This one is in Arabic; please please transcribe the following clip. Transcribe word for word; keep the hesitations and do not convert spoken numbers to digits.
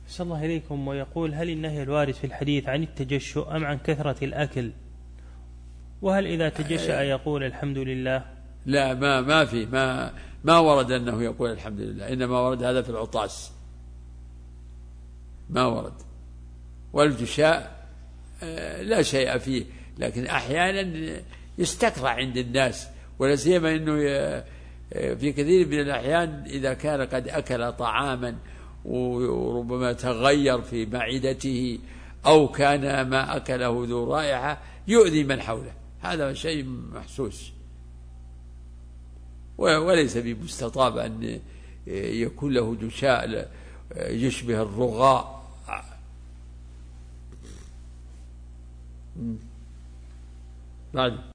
صلى الله إليكم. ويقول: هل النهي الوارد في الحديث عن التجشؤ أم عن كثرة الأكل؟ وهل إذا تجشأ يقول الحمد لله؟ لا، ما ما في ما ما ورد أنه يقول الحمد لله، إنما ورد هذا في العطاس، ما ورد. والجشاء لا شيء فيه، لكن أحيانا يستكره عند الناس، ولا سيما أنه في كثير من الأحيان إذا كان قد أكل طعاما وربما تغير في معدته أو كان ما أكله ذو رائحة يؤذي من حوله، هذا شيء محسوس، وليس بمستطاب أن يكون له جشاء يشبه الرغاء. بعد